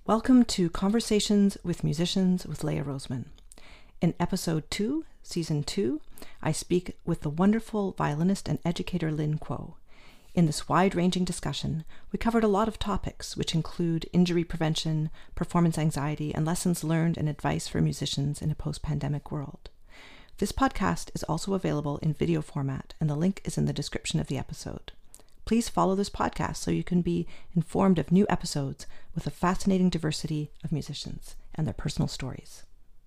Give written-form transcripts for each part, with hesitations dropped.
Welcome to Conversations with Musicians with Leah Roseman. In episode 2, season 2, I speak with the wonderful violinist and educator Lynn Kuo. In this wide-ranging discussion, we covered a lot of topics, which include injury prevention, performance anxiety, and lessons learned and advice for musicians in a post-pandemic world. This podcast is also available in video format, and the link is in the description of the episode. Please follow this podcast so you can be informed of new episodes with a fascinating diversity of musicians and their personal stories.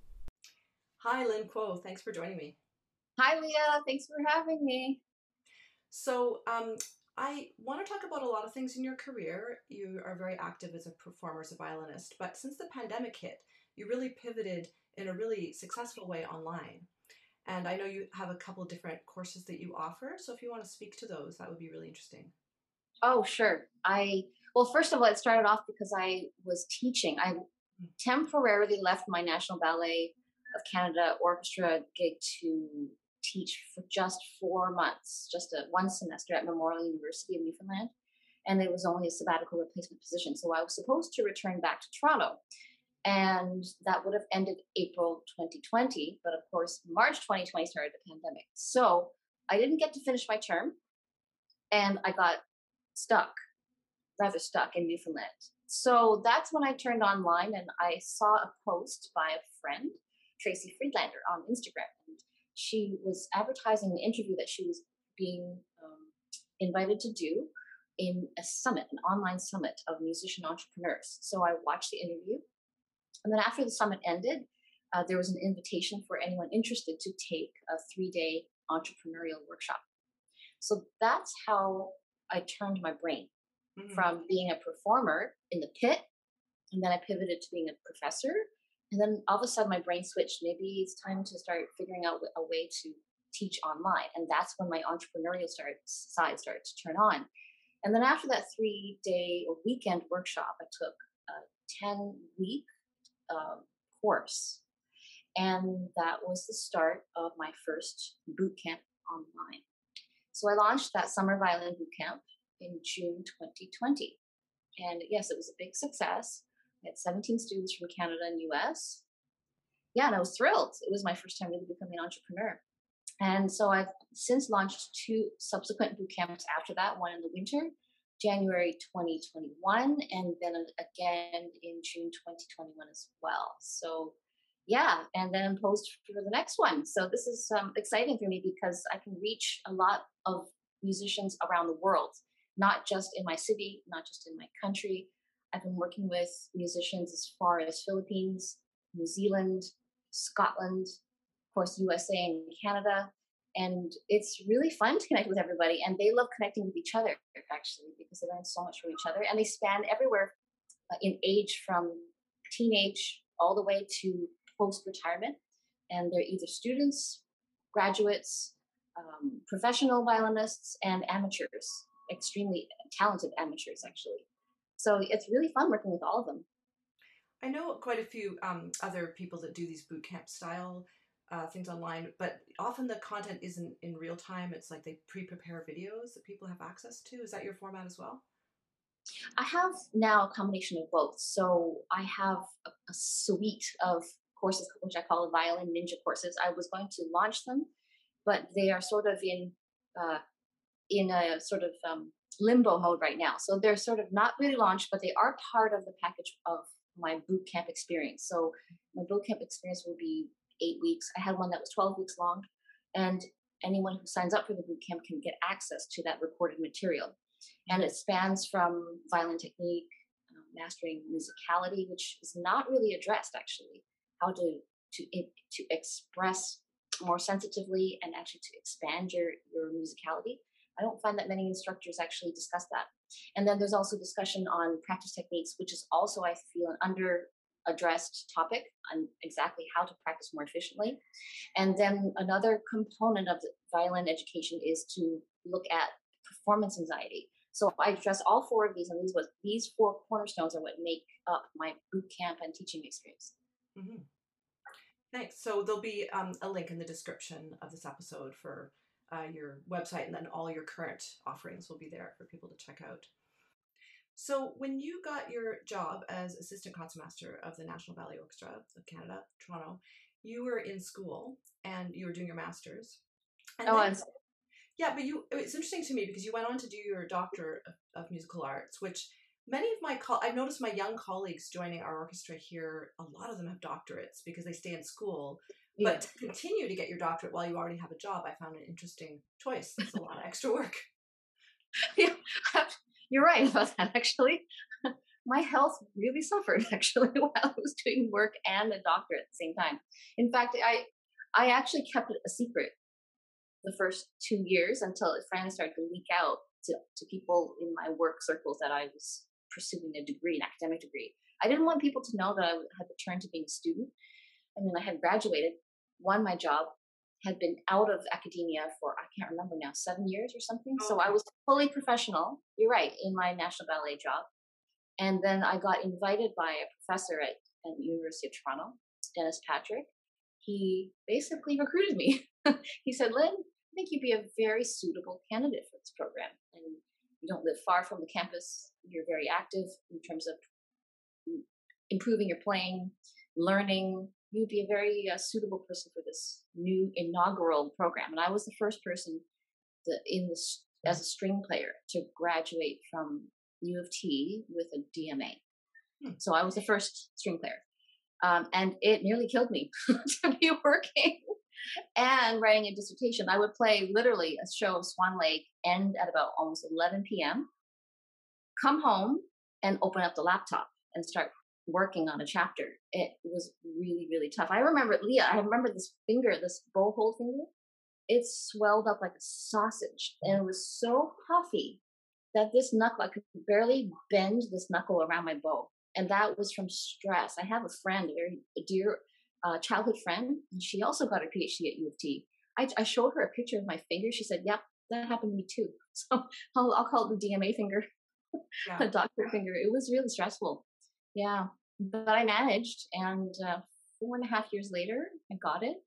Hi, Lynn Kuo. Thanks for joining me. Hi, Leah. Thanks for having me. So I want to talk about a lot of things in your career. You are very active as a performer, as a violinist, but since the pandemic hit, you really pivoted in a really successful way online. And I know you have a couple of different courses that you offer. So if you want to speak to those, that would be really interesting. Oh, sure. Well, first of all, it started off because I was teaching. I temporarily left my National Ballet of Canada orchestra gig to teach for just 4 months, one semester at Memorial University of Newfoundland. And it was only a sabbatical replacement position. So I was supposed to return back to Toronto. And that would have ended April 2020. But of course, March 2020 started the pandemic. So I didn't get to finish my term. And I got rather stuck in Newfoundland. So that's when I turned online and I saw a post by a friend, Tracy Friedlander, on Instagram. And she was advertising an interview that she was being invited to do in a summit, an online summit of musician entrepreneurs. So I watched the interview. And then after the summit ended, there was an invitation for anyone interested to take a 3-day entrepreneurial workshop. So that's how I turned my brain from being a performer in the pit, and then I pivoted to being a professor. And then all of a sudden my brain switched. Maybe it's time to start figuring out a way to teach online. And that's when my entrepreneurial side started to turn on. And then after that 3-day or weekend workshop, I took a 10-week course. And that was the start of my first boot camp online. So I launched that summer violin boot camp in June 2020. And yes, it was a big success. I had 17 students from Canada and US. Yeah, and I was thrilled. It was my first time really becoming an entrepreneur. And so I've since launched 2 subsequent boot camps after that, one in the winter, January 2021, and then again in June 2021 as well. So yeah, and then posed for the next one. So this is exciting for me because I can reach a lot of musicians around the world, not just in my city, not just in my country. I've been working with musicians as far as Philippines, New Zealand, Scotland, of course, USA and Canada. And it's really fun to connect with everybody. And they love connecting with each other, actually, because they learn so much from each other. And they span everywhere in age from teenage all the way to post-retirement. And they're either students, graduates, professional violinists, and amateurs, extremely talented amateurs, actually. So it's really fun working with all of them. I know quite a few other people that do these boot camp style things online, but often the content isn't in real time. It's like they pre-prepare videos that people have access to. Is that your format as well? I have now a combination of both. So I have a suite of courses, which I call violin ninja courses. I was going to launch them, but they are sort of in a sort of limbo mode right now. So they're sort of not really launched, but they are part of the package of my boot camp experience. So my boot camp experience will be 8 weeks. I had one that was 12 weeks long, and anyone who signs up for the boot camp can get access to that recorded material. And it spans from violin technique, mastering musicality, which is not really addressed actually, how to express more sensitively and actually to expand your musicality. I don't find that many instructors actually discuss that. And then there's also discussion on practice techniques, which is also, I feel, an under-addressed topic on exactly how to practice more efficiently. And then another component of the violin education is to look at performance anxiety. So I address all 4 of these, and these 4 cornerstones are what make up my boot camp and teaching experience. Mm-hmm. Thanks. So there'll be a link in the description of this episode for your website, and then all your current offerings will be there for people to check out. So when you got your job as assistant concertmaster of the National Ballet Orchestra of Canada, Toronto, you were in school and you were doing your master's. And Oh, then, yeah, but it's interesting to me because you went on to do your doctorate of musical arts, which many of I've noticed my young colleagues joining our orchestra here, a lot of them have doctorates because they stay in school. yeah. But to continue to get your doctorate while you already have a job, I found an interesting choice. It's a lot of extra work. Yeah, you're right about that, actually. My health really suffered, actually, while I was doing work and a doctorate at the same time. In fact, I actually kept it a secret the first 2 years until it finally started to leak out to people in my work circles that I was pursuing a degree, an academic degree. I didn't want people to know that I had returned to being a student. I mean, I had graduated, won my job, had been out of academia for, I can't remember now, 7 years or something. Oh. So I was fully professional, you're right, in my National Ballet job. And then I got invited by a professor at the University of Toronto, Dennis Patrick. He basically recruited me. He said, Lynn, I think you'd be a very suitable candidate for this program. And you don't live far from the campus. You're very active in terms of improving your playing, learning. You'd be a very suitable person for this new inaugural program. And I was the first person as a string player to graduate from U of T with a DMA. So I was the first string player. And it nearly killed me to be working and writing a dissertation. I would play literally a show of Swan Lake, end at about almost 11 p.m., come home and open up the laptop and start working on a chapter. It was really, really tough. I remember, Leah, this finger, this bow hold finger, it swelled up like a sausage and it was so puffy that this knuckle, I could barely bend this knuckle around my bow. And that was from stress. I have a friend, a very dear childhood friend, and she also got her PhD at U of T. I showed her a picture of my finger. She said, yep, that happened to me too. So I'll call it the DMA finger, the doctor finger. It was really stressful. Yeah, but I managed. And 4.5 years later, I got it,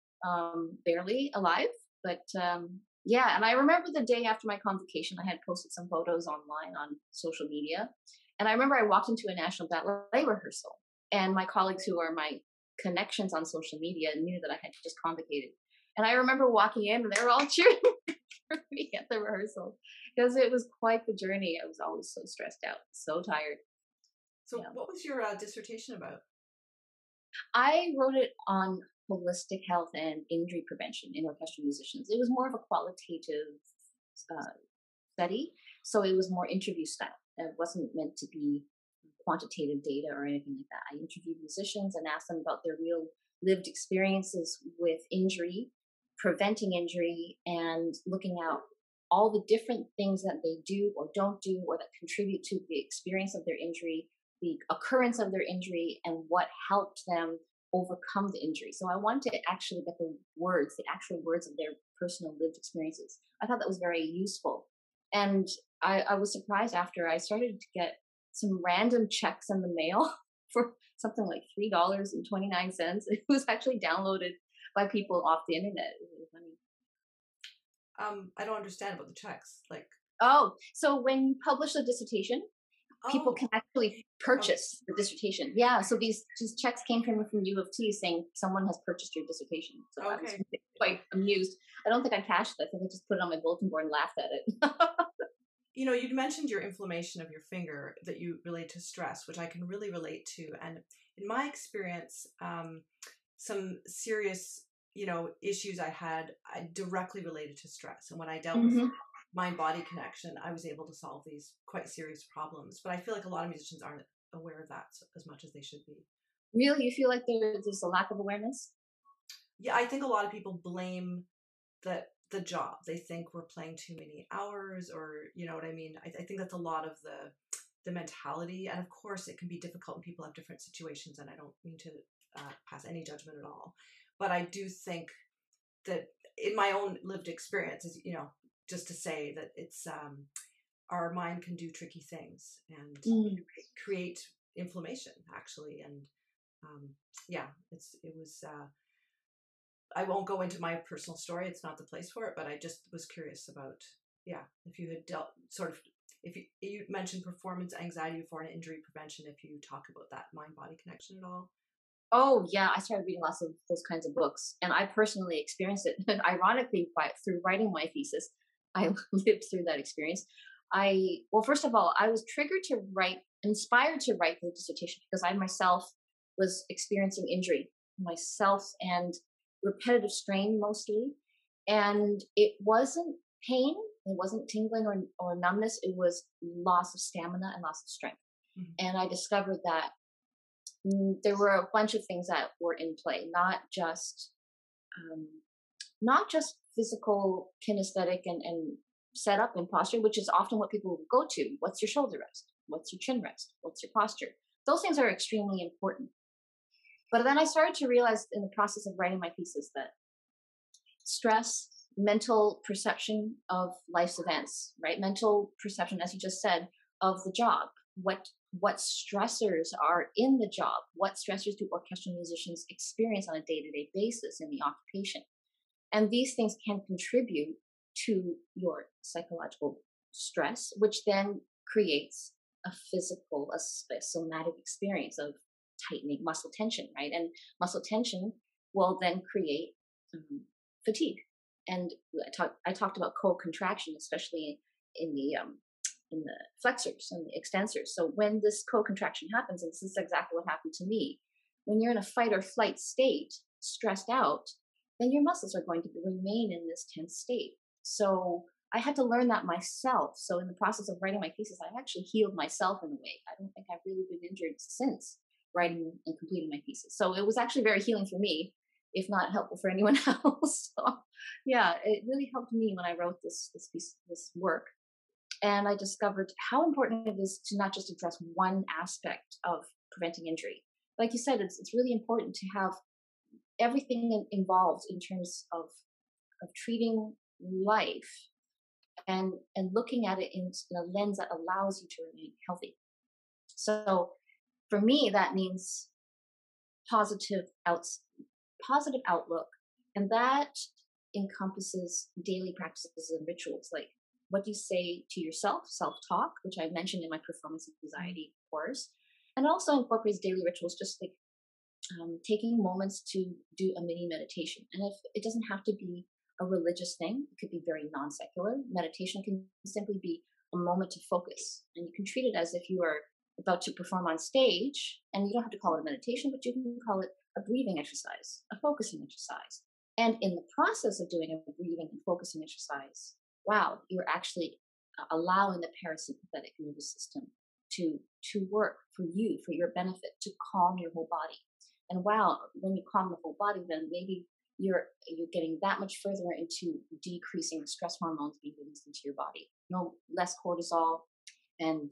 barely alive. But yeah, and I remember the day after my convocation, I had posted some photos online on social media. And I remember I walked into a National Ballet rehearsal, and my colleagues who are my connections on social media knew that I had just convocated. And I remember walking in, and they were all cheering for me at the rehearsal because it was quite the journey. I was always so stressed out, so tired. So what was your dissertation about? I wrote it on holistic health and injury prevention in orchestral musicians. It was more of a qualitative study, so it was more interview style. It wasn't meant to be quantitative data or anything like that. I interviewed musicians and asked them about their real lived experiences with injury, preventing injury, and looking at all the different things that they do or don't do or that contribute to the experience of their injury, the occurrence of their injury, and what helped them overcome the injury. So I wanted to actually get the actual words of their personal lived experiences. I thought that was very useful. And I was surprised after I started to get some random checks in the mail for something like $3.29. It was actually downloaded by people off the internet. It was really funny. I don't understand about the checks. So when you publish a dissertation, people can actually purchase the dissertation. Yeah, so these checks came from U of T saying someone has purchased your dissertation. So I was quite amused. I don't think I cashed it. I think I just put it on my bulletin board and laughed at it. You know, you'd mentioned your inflammation of your finger that you relate to stress, which I can really relate to. And in my experience, some serious, issues I had, I directly related to stress. And when I dealt with mind-body connection, I was able to solve these quite serious problems. But I feel like a lot of musicians aren't aware of that as much as they should be. Really? You feel like there's a lack of awareness? Yeah, I think a lot of people blame the job. They think we're playing too many hours, or you know what I mean. I think that's a lot of the mentality, and of course it can be difficult when people have different situations, and I don't mean to pass any judgment at all, but I do think that in my own lived experience, just to say that it's our mind can do tricky things and create inflammation actually, and it was I won't go into my personal story. It's not the place for it, but I just was curious about, if you had if you mentioned performance anxiety before and injury prevention, if you talk about that mind-body connection at all. Oh yeah, I started reading lots of those kinds of books, and I personally experienced it. Ironically, through writing my thesis, I lived through that experience. Well, first of all, I was inspired to write the dissertation because I myself was experiencing injury myself and repetitive strain mostly, and it wasn't pain, it wasn't tingling or numbness, it was loss of stamina and loss of strength. And I discovered that there were a bunch of things that were in play, not just physical kinesthetic and setup and posture, which is often what people go to. What's your shoulder rest? What's your chin rest? What's your posture? Those things are extremely important. But then I started to realize in the process of writing my thesis that stress, mental perception of life's events, right? Mental perception, as you just said, of the job. What stressors are in the job? What stressors do orchestral musicians experience on a day-to-day basis in the occupation? And these things can contribute to your psychological stress, which then creates a somatic experience of tightening muscle tension, right? And muscle tension will then create fatigue. And I talked about co-contraction, especially in the flexors and the extensors. So when this co-contraction happens, and this is exactly what happened to me, when you're in a fight or flight state, stressed out, then your muscles are going to remain in this tense state. So I had to learn that myself. So in the process of writing my thesis, I actually healed myself in a way. I don't think I've really been injured since writing and completing my thesis. So it was actually very healing for me, if not helpful for anyone else. So yeah, it really helped me when I wrote this work. And I discovered how important it is to not just address one aspect of preventing injury. Like you said, it's really important to have everything involved in terms of treating life and looking at it in a lens that allows you to remain healthy. So for me, that means positive outlook, and that encompasses daily practices and rituals like what do you say to yourself, self-talk, which I mentioned in my performance anxiety course, and also incorporates daily rituals, just like taking moments to do a mini meditation. And if it doesn't have to be a religious thing, it could be very non-secular. Meditation can simply be a moment to focus, and you can treat it as if you are about to perform on stage, and you don't have to call it a meditation, but you can call it a breathing exercise, a focusing exercise. And in the process of doing a breathing and focusing exercise, wow, you're actually allowing the parasympathetic nervous system to work for you, for your benefit, to calm your whole body. And wow, when you calm the whole body, then maybe you're getting that much further into decreasing the stress hormones being released into your body. No less cortisol, and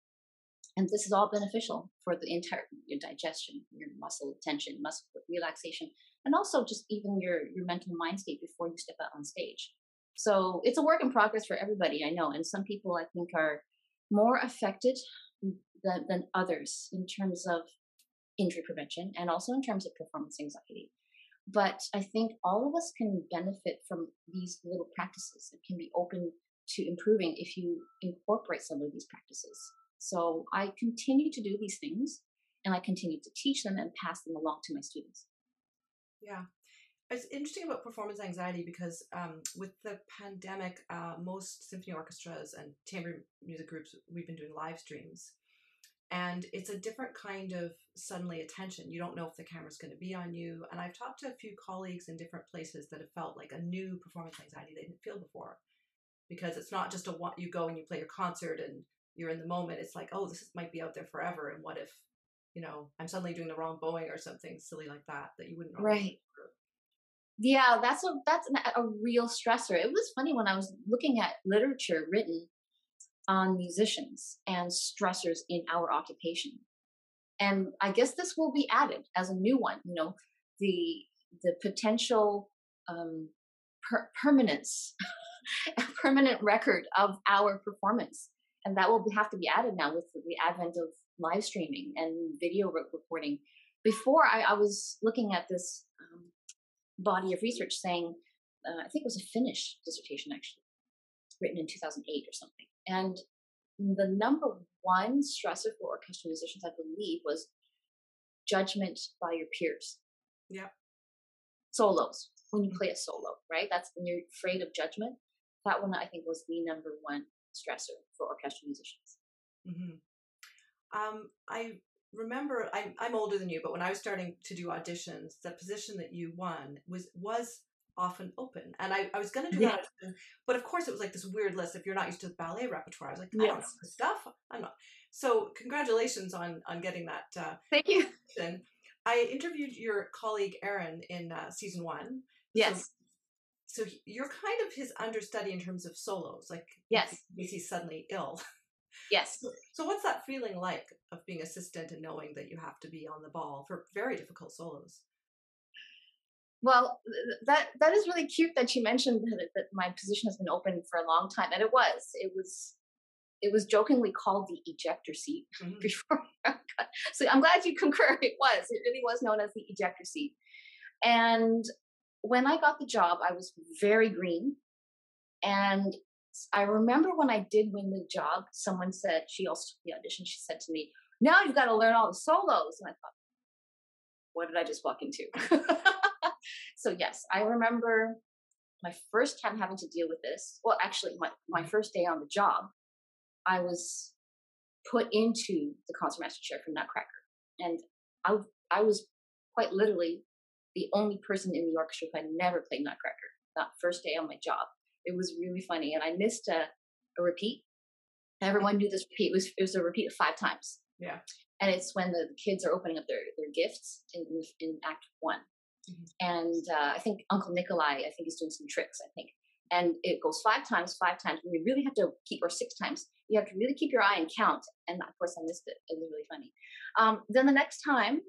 this is all beneficial for the entire your digestion, your muscle tension, muscle relaxation, and also just even your mental mind state before you step out on stage. So it's a work in progress for everybody, I know, and some people I think are more affected than others in terms of injury prevention and also in terms of performance anxiety. But I think all of us can benefit from these little practices. It can be open to improving if you incorporate some of these practices. So I continue to do these things, and I continue to teach them and pass them along to my students. Yeah. It's interesting about performance anxiety because with the pandemic, most symphony orchestras and chamber music groups, we've been doing live streams. And it's a different kind of suddenly attention. You don't know if the camera's going to be on you. And I've talked to a few colleagues in different places that have felt like a new performance anxiety they didn't feel before. Because it's not just you go and you play your concert and you're in the moment. It's like, oh, this might be out there forever. And what if, I'm suddenly doing the wrong bowing or something silly like that you wouldn't normally. Right. Yeah, that's a real stressor. It was funny when I was looking at literature written on musicians and stressors in our occupation. And I guess this will be added as a new one, the potential permanence, a permanent record of our performance. And that will have to be added now with the advent of live streaming and video recording. Before I was looking at this body of research saying, I think it was a Finnish dissertation actually, written in 2008 or something. And the number one stressor for orchestral musicians, I believe, was judgment by your peers. Yeah. Solos, when you play a solo, right? That's when you're afraid of judgment. That one, I think, was the number one stressor for orchestral musicians. I remember, I'm older than you, but when I was starting to do auditions, the position that you won was often open. And I was going to do that audition, but of course it was like this weird list. If you're not used to the ballet repertoire, I was like, I don't know this stuff. I'm not. So congratulations on getting that. Thank you. Position. I interviewed your colleague Aaron in season 1. Yes. So you're kind of his understudy in terms of solos. Like, yes, he's suddenly ill. Yes. So what's that feeling like of being assistant and knowing that you have to be on the ball for very difficult solos? Well, that is really cute that you mentioned that my position has been open for a long time, and it was jokingly called the ejector seat before. So I'm glad you concur. It really was known as the ejector seat. And when I got the job, I was very green. And I remember when I did win the job, someone said, she also took the audition, she said to me, now you've got to learn all the solos. And I thought, what did I just walk into? So yes, I remember my first time having to deal with this. Well, actually, my first day on the job, I was put into the concertmaster chair for Nutcracker. And I was quite literally the only person in the orchestra who had never played Nutcracker that first day on my job. It was really funny. And I missed a repeat. Everyone knew this repeat. It was a repeat of 5 times. Yeah. And it's when the kids are opening up their gifts in Act 1. And I think Uncle Nikolai, I think, is doing some tricks, I think. And it goes 5 times. And we really have to keep, or 6 times. You have to really keep your eye and count. And of course, I missed it. It was really funny. Then the next time,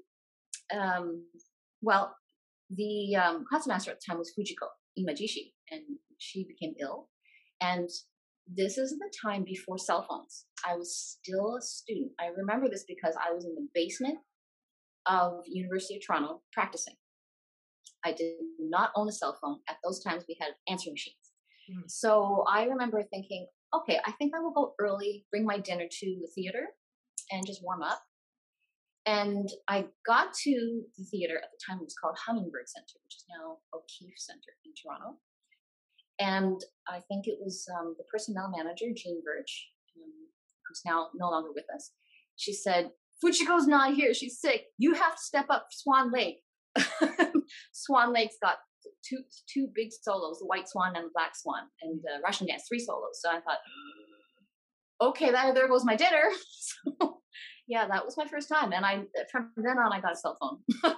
the concertmaster at the time was Fujiko Imajishi, and she became ill. And this is the time before cell phones. I was still a student. I remember this because I was in the basement of University of Toronto practicing. I did not own a cell phone. At those times, we had answering machines. So I remember thinking, okay, I think I will go early, bring my dinner to the theater, and just warm up. And I got to the theater at the time. It was called Hummingbird Center, which is now O'Keefe Center in Toronto. And I think it was the personnel manager, Jean Birch, who's now no longer with us. She said, Fujiko's not here. She's sick. You have to step up Swan Lake. Swan Lake's got two big solos, the White Swan and the Black Swan, and Russian Dance, 3 solos. So I thought, okay, there goes my dinner. So, yeah, that was my first time. And from then on, I got a cell phone.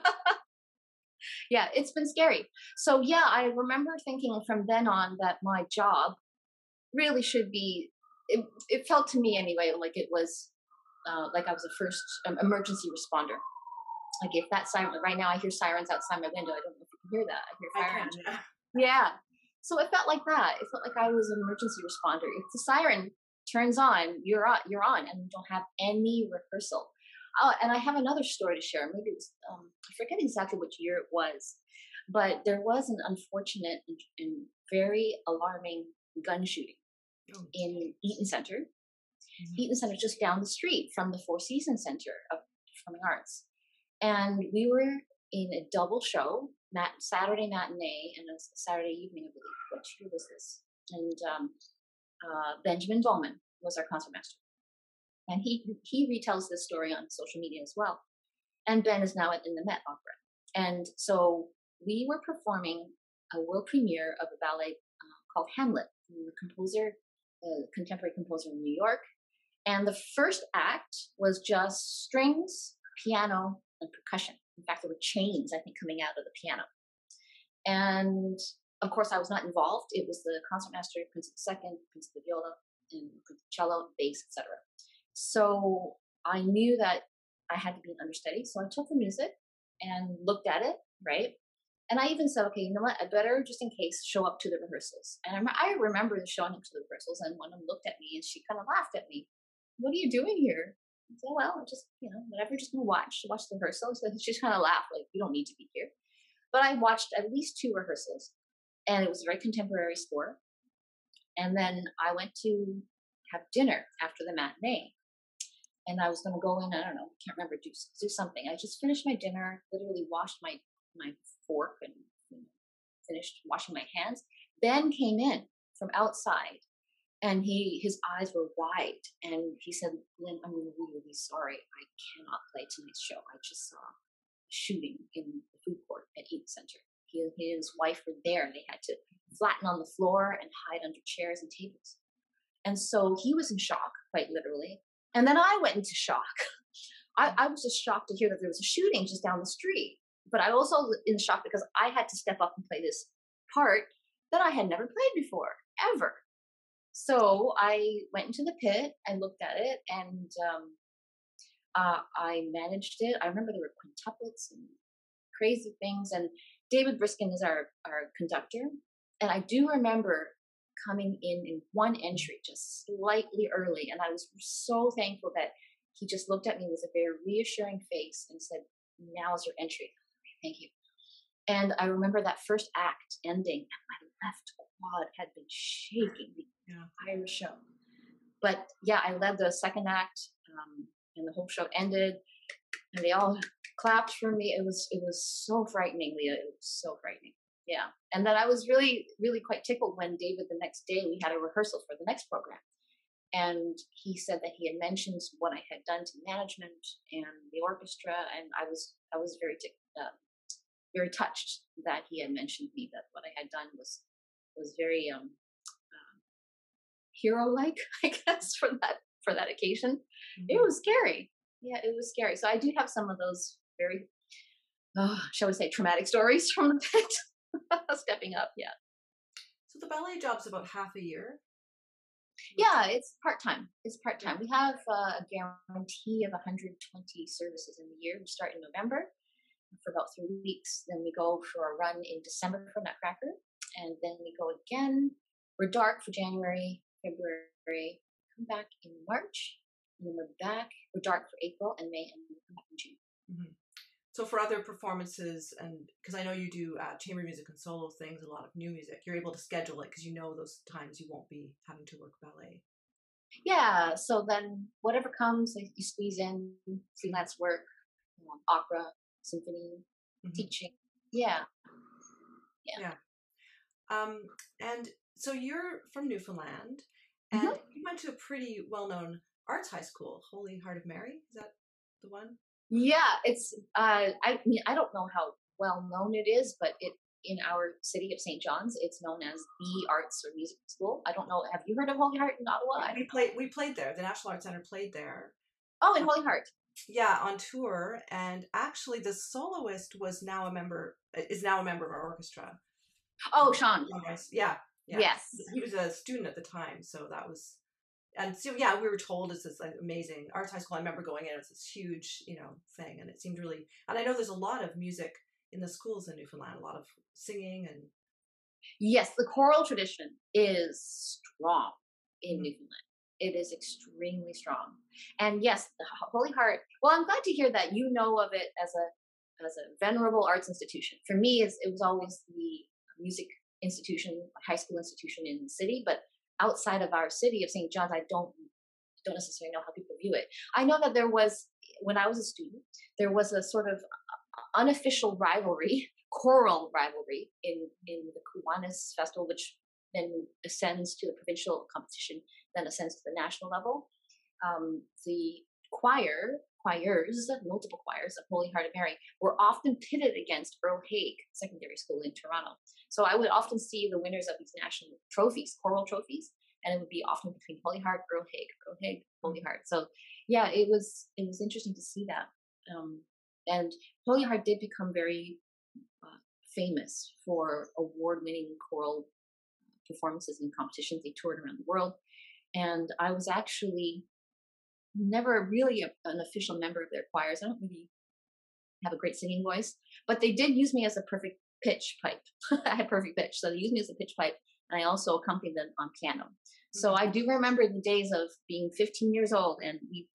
Yeah, it's been scary. So yeah, I remember thinking from then on that my job really should be, it felt to me anyway, like it was, like I was a first emergency responder. Like if that siren, right now I hear sirens outside my window. I don't know if you can hear that. I hear fire engine. Yeah. So it felt like that. It felt like I was an emergency responder. If the siren turns on, you're on, and you don't have any rehearsal. Oh, and I have another story to share. Maybe it was, I forget exactly which year it was, but there was an unfortunate and very alarming gun shooting in Eaton Center. Eaton Center is just down the street from the Four Seasons Center of Performing Arts. And we were in a double show, Saturday matinee and a Saturday evening, I believe. What year was this? And Benjamin Bowman was our concertmaster. And he retells this story on social media as well. And Ben is now in the Met Opera. And so we were performing a world premiere of a ballet called Hamlet, from the composer, contemporary composer in New York. And the first act was just strings, piano, and percussion. In fact, there were chains, I think, coming out of the piano. And of course, I was not involved. It was the concertmaster, Prince of the Second, Prince of the Viola, and Prince of cello, bass, etc. So I knew that I had to be an understudy. So I took the music and looked at it, right? And I even said, okay, you know what? I better, just in case, show up to the rehearsals. And I remember showing up to the rehearsals, and one of them looked at me, and she kind of laughed at me. What are you doing here? I said, well, I'm just, whatever, just going to watch the rehearsals. So she just kind of laughed, like, you don't need to be here. But I watched at least 2 rehearsals, and it was a very contemporary score. And then I went to have dinner after the matinee. And I was going to go in, I don't know, can't remember, do something. I just finished my dinner, literally washed my fork and finished washing my hands. Ben came in from outside, and his eyes were wide, and he said, "Lynn, I'm really, really sorry. I cannot play tonight's show. I just saw a shooting in the food court at Eaton Center. He and his wife were there, and they had to flatten on the floor and hide under chairs and tables." And so he was in shock, quite literally. And then I went into shock. I was just shocked to hear that there was a shooting just down the street. But I also was in shock because I had to step up and play this part that I had never played before, ever. So I went into the pit, I looked at it, and I managed it. I remember there were quintuplets and crazy things. And David Briskin is our conductor. And I do remember coming in one entry just slightly early, and I was so thankful that he just looked at me with a very reassuring face and said, "Now's your entry." Thank you. And I remember that first act ending, and my left quad had been shaking the entire show. But yeah, I led the second act, and the whole show ended, and they all clapped for me. It was so frightening, Leah. It was so frightening. Yeah. And then I was really, really quite tickled when David, the next day, we had a rehearsal for the next program. And he said that he had mentioned what I had done to management and the orchestra. And I was very very touched that he had mentioned me, that what I had done was very hero-like, I guess, for that occasion. Mm-hmm. It was scary. Yeah, it was scary. So I do have some of those very, shall we say, traumatic stories from the pit. Stepping up, yeah. So the ballet job's about half a year? Yeah, it's part-time. We have a guarantee of 120 services in the year. We start in November for about 3 weeks. Then we go for a run in December for Nutcracker. And then we go again. We're dark for January, February. Come back in March. And then we're back. We're dark for April and May, and then we come back in June. Mm-hmm. So for other performances, and because I know you do chamber music and solo things, a lot of new music, you're able to schedule it because you know those times you won't be having to work ballet. Yeah, so then whatever comes, you squeeze in freelance work, opera, symphony, teaching. Yeah. And so you're from Newfoundland, and you went to a pretty well-known arts high school, Holy Heart of Mary. Is that the one? Yeah, it's I mean, I don't know how well known it is, but in our city of St. John's, it's known as the arts or music school. I don't know. Have you heard of Holy Heart in Ottawa? We played there. The National Arts Centre played there. Oh, in Holy Heart. Yeah, on tour, and actually the soloist is now a member of our orchestra. Oh, Sean. Yeah. Yes. He was a student at the time, so that was. And so, yeah, we were told it's this amazing arts high school. I remember going in, it was this huge, thing. And it seemed really, and I know there's a lot of music in the schools in Newfoundland, a lot of singing and. Yes, the choral tradition is strong in Newfoundland. It is extremely strong. And yes, the Holy Heart, well, I'm glad to hear that you know of it as a venerable arts institution. For me, it was always the music institution, high school institution in the city, but outside of our city of St. John's, I don't necessarily know how people view it. I know that there was, when I was a student, there was a sort of unofficial rivalry, choral rivalry in the Kiwanis Festival, which then ascends to the provincial competition, then ascends to the national level. The choirs, multiple choirs of Holy Heart of Mary were often pitted against Earl Haig Secondary School in Toronto. So I would often see the winners of these national trophies, choral trophies, and it would be often between Holy Heart, Earl Haig, Holy Heart. So yeah, it was interesting to see that. And Holy Heart did become very famous for award-winning choral performances in competitions. They toured around the world. And I was actually never really an official member of their choirs. I don't really have a great singing voice, but they did use me as a perfect pitch pipe. I had perfect pitch. So they used me as a pitch pipe, and I also accompanied them on piano. So I do remember the days of being 15 years old, and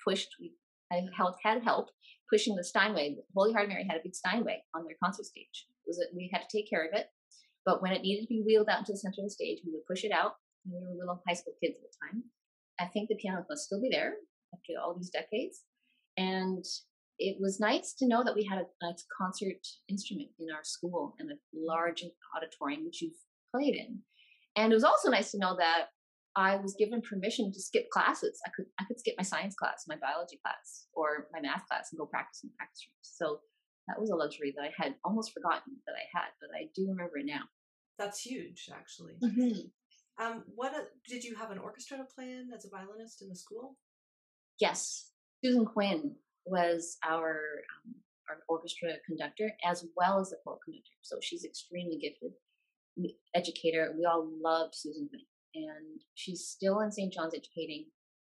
I had help pushing the Steinway. Holy Heart of Mary had a big Steinway on their concert stage. We had to take care of it, but when it needed to be wheeled out into the center of the stage, we would push it out. We were little high school kids at the time, I think the piano must still be there after all these decades. And it was nice to know that we had a concert instrument in our school and a large auditorium, which you've played in. And it was also nice to know that I was given permission to skip classes. I could skip my science class, my biology class, or my math class and go practice in the practice rooms. So that was a luxury that I had almost forgotten that I had, but I do remember it now. That's huge, actually. Did you have an orchestra to play in as a violinist in the school? Yes, Susan Quinn was our orchestra conductor as well as the choral conductor. So she's extremely gifted educator. We all loved Susan Quinn, and she's still in St. John's educating.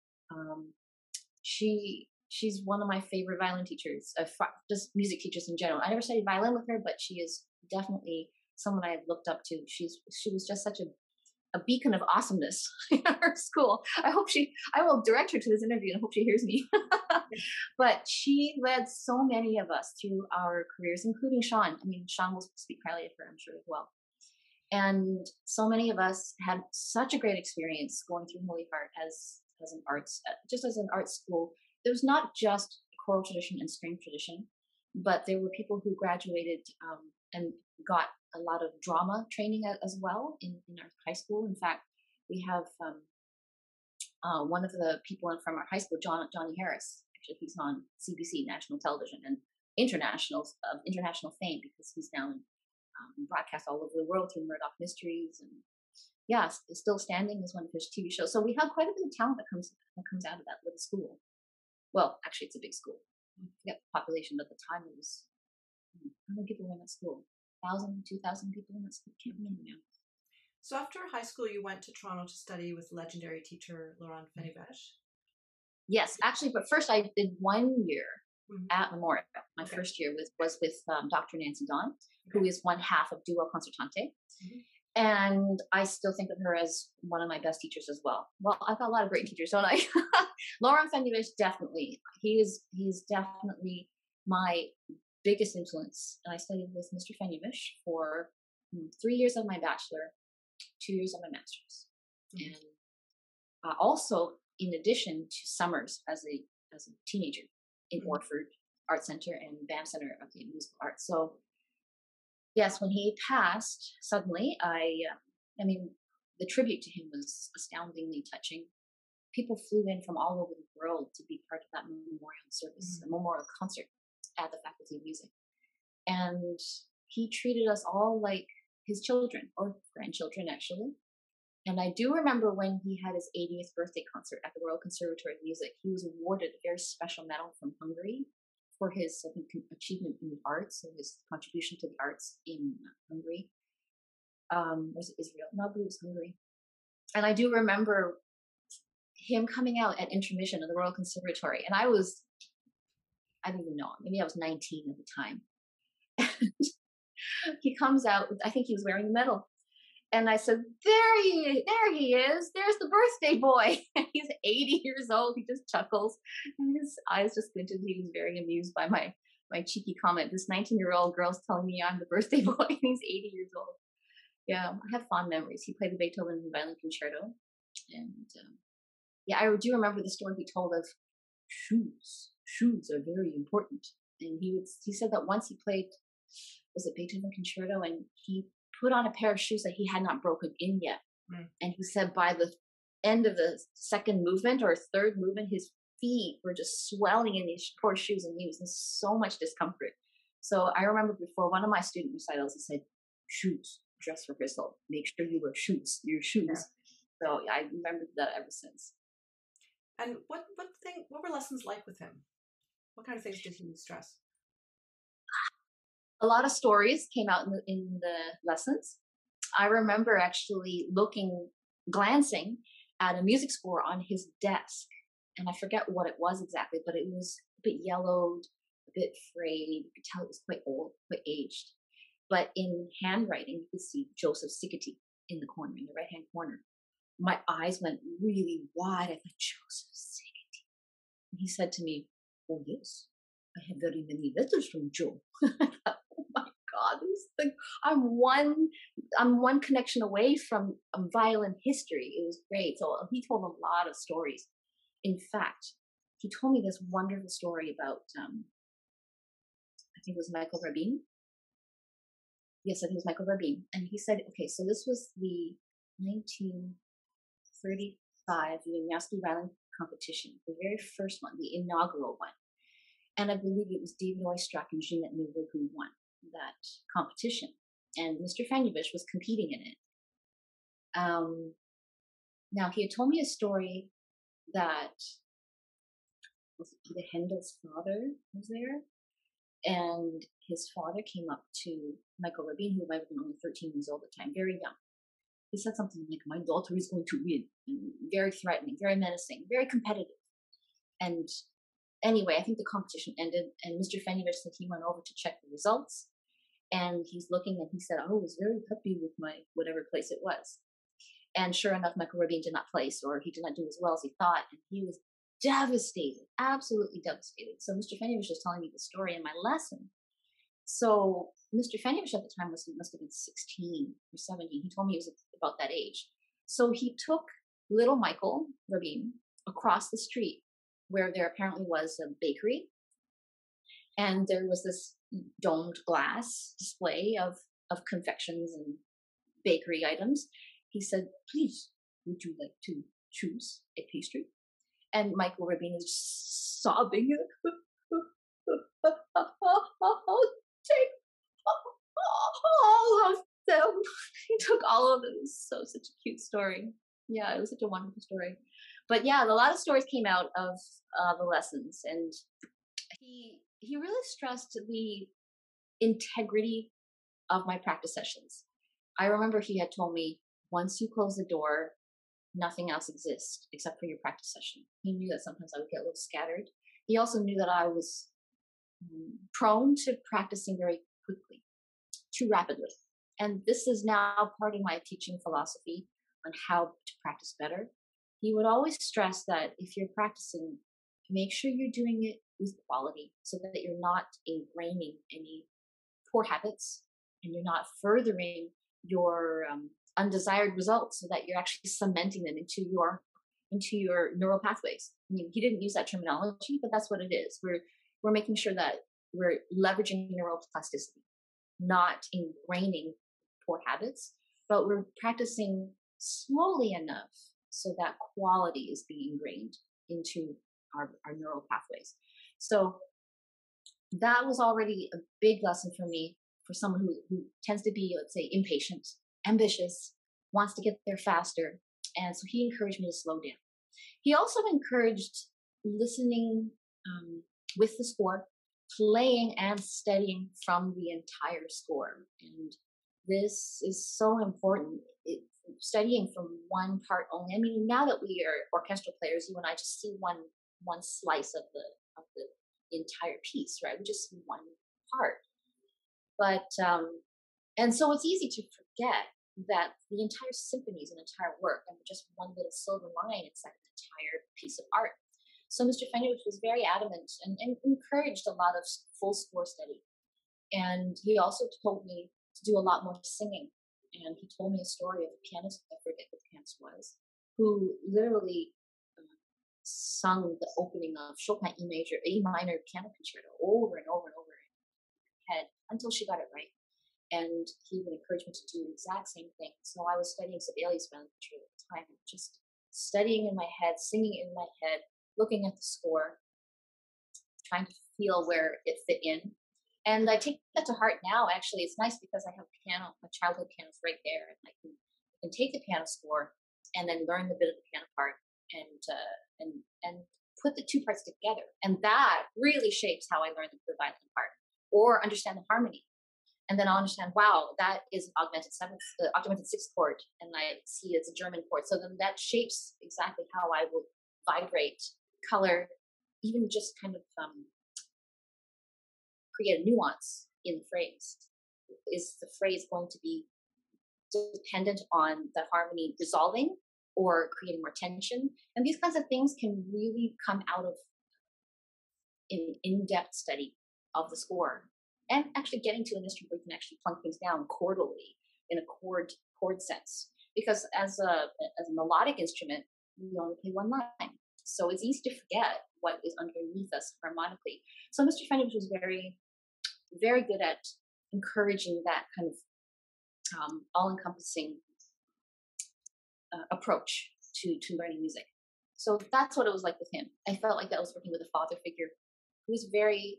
She's one of my favorite violin teachers, just music teachers in general. I never studied violin with her, but she is definitely someone I've looked up to. She was just such a beacon of awesomeness in our school. I will direct her to this interview and hope she hears me. But she led so many of us through our careers, including Sean. I mean, Sean will speak highly of her, I'm sure, as well. And so many of us had such a great experience going through Holy Heart as an arts, just as an art school. There was not just choral tradition and string tradition, but there were people who graduated and got a lot of drama training as well in our high school. In fact, we have one of the people from our high school, Johnny Harris. Actually, he's on CBC national television and international fame because he's now broadcast all over the world through Murdoch Mysteries, and yes, Still Standing is one of his TV shows. So we have quite a bit of talent that comes out of that little school. Well, actually, it's a big school. I forget the population, but at the time it was how many people were in that school? 1,000, 2,000 people in that school. I can't remember now. So after high school, you went to Toronto to study with legendary teacher Laurent Fenivesh. Yes, actually, but first I did 1 year at Memorial. My first year was with Dr. Nancy Don, who is one half of Duo Concertante. And I still think of her as one of my best teachers as well. Well, I've got a lot of great teachers, don't I? Laurent Fenivesh, definitely. He's definitely my biggest influence. And I studied with Mr. Fenivesh for 3 years of my bachelor, 2 years of my master's. And also, in addition to summers as a teenager in Orford Art Center and BAM Center of the Musical Arts. So yes, when he passed suddenly, I mean, the tribute to him was astoundingly touching. People flew in from all over the world to be part of that memorial service, a memorial concert at the Faculty of Music. And he treated us all like his children, or grandchildren, actually. And I do remember when he had his 80th birthday concert at the Royal Conservatory of Music, he was awarded a very special medal from Hungary for his, I think, achievement in the arts, so his contribution to the arts in Hungary. Was it Israel? No, I believe it was Hungary. And I do remember him coming out at intermission of the Royal Conservatory, and I don't even know, maybe I was 19 at the time. He comes out with, I think he was wearing a medal. And I said, there he is. There's the birthday boy. He's 80 years old. He just chuckles. And his eyes just glinted. He was very amused by my cheeky comment. This 19-year-old girl's telling me I'm the birthday boy, and he's 80 years old. Yeah, I have fond memories. He played the Beethoven Violin Concerto. And yeah, I do remember the story he told of shoes. Shoes are very important. And he said that once he played, was it Beethoven Concerto, and he put on a pair of shoes that he had not broken in yet. And he said by the end of the second movement or third movement, his feet were just swelling in these poor shoes, and he was in so much discomfort. So I remember before one of my student recitals, he said, shoes, dress rehearsal, make sure you wear your shoes. Yeah. So I remembered that ever since. And what were lessons like with him? What kind of things did he stress? A lot of stories came out in the lessons. I remember actually glancing at a music score on his desk, and I forget what it was exactly, but it was a bit yellowed, a bit frayed. You could tell it was quite old, quite aged. But in handwriting, you could see Joseph Sigeti in the corner, in the right-hand corner. My eyes went really wide. I thought, Joseph Sigeti. And he said to me, oh, yes, I have very many letters from Joe. I thought, oh my God, I'm one I'm one connection away from violin history. It was great. So he told a lot of stories. In fact, he told me this wonderful story about, I think it was Michael Rabin. Yes, I think it was Michael Rabin. And he said, okay, so this was the 1935 Wieniawski violin competition, the very first one, the inaugural one. And I believe it was David Oistrakh and Ginette Newberg who won that competition. And Mr. Fanyevish was competing in it. Now, he had told me a story that the Handel's father was there, and his father came up to Michael Rabin, who might have been only 13 years old at the time, very young. He said something like, "My daughter is going to win," and very threatening, very menacing, very competitive. And anyway, I think the competition ended, and Mr. Fanyevish said he went over to check the results, and he's looking, and he said, "I was very happy with my whatever place it was." And sure enough, Michael Rabin did not place, or he did not do as well as he thought, and he was devastated, absolutely devastated. So Mr. Fanyevish was telling me the story in my lesson. So Mr. Fanyevish at the time must have been 16 or 17. He told me he was about that age. So he took little Michael Rabin across the street where there apparently was a bakery, and there was this domed glass display of confections and bakery items. He said, "Please, would you like to choose a pastry?" And Michael Rabin is sobbing. "I'll take all of them." He took all of them. It was such a cute story. Yeah, it was such a wonderful story. But yeah, a lot of stories came out of the lessons, and he really stressed the integrity of my practice sessions. I remember he had told me, once you close the door, nothing else exists except for your practice session. He knew that sometimes I would get a little scattered. He also knew that I was prone to practicing very quickly, too rapidly. And this is now part of my teaching philosophy on how to practice better. He would always stress that if you're practicing, make sure you're doing it with quality so that you're not ingraining any poor habits and you're not furthering your undesired results, so that you're actually cementing them into your neural pathways. I mean, he didn't use that terminology, but that's what it is. We're making sure that we're leveraging neuroplasticity, not ingraining poor habits, but we're practicing slowly enough so that quality is being ingrained into our neural pathways. So that was already a big lesson for me, for someone who tends to be, let's say, impatient, ambitious, wants to get there faster. And so he encouraged me to slow down. He also encouraged listening with the score, playing and studying from the entire score. And this is so important. Studying from one part only. I mean, now that we are orchestral players, you and I just see one slice of the entire piece, right? We just see one part. But and so it's easy to forget that the entire symphony is an entire work, and just one little silver line, it's like an entire piece of art. So Mr. Fanyevish was very adamant and encouraged a lot of full score study. And he also told me to do a lot more singing. And he told me a story of a pianist, I forget what the pianist was, who literally sung the opening of Chopin A minor piano concerto over and over and over in her head until she got it right. And he would encourage me to do the exact same thing. So I was studying Sibelius violin concerto at the time, just studying in my head, singing in my head, looking at the score, trying to feel where it fit in. And I take that to heart now. Actually, it's nice because I have my childhood pianos right there, and I can take the piano score and then learn the bit of the piano part and put the two parts together. And that really shapes how I learn the violin part or understand the harmony. And then I'll understand, wow, that is an augmented sixth chord, and I see it's a German chord. So then that shapes exactly how I will vibrate, color, even just kind of create a nuance in the phrase. Is the phrase going to be dependent on the harmony dissolving or creating more tension? And these kinds of things can really come out of an in-depth study of the score, and actually getting to an instrument where you can actually plunk things down chordally in a chord sense. Because as a melodic instrument, we only play one line, so it's easy to forget what is underneath us harmonically. So Mr. Fenwick was very, very good at encouraging that kind of all-encompassing approach to learning music. So that's what it was like with him. I felt like that was working with a father figure who was very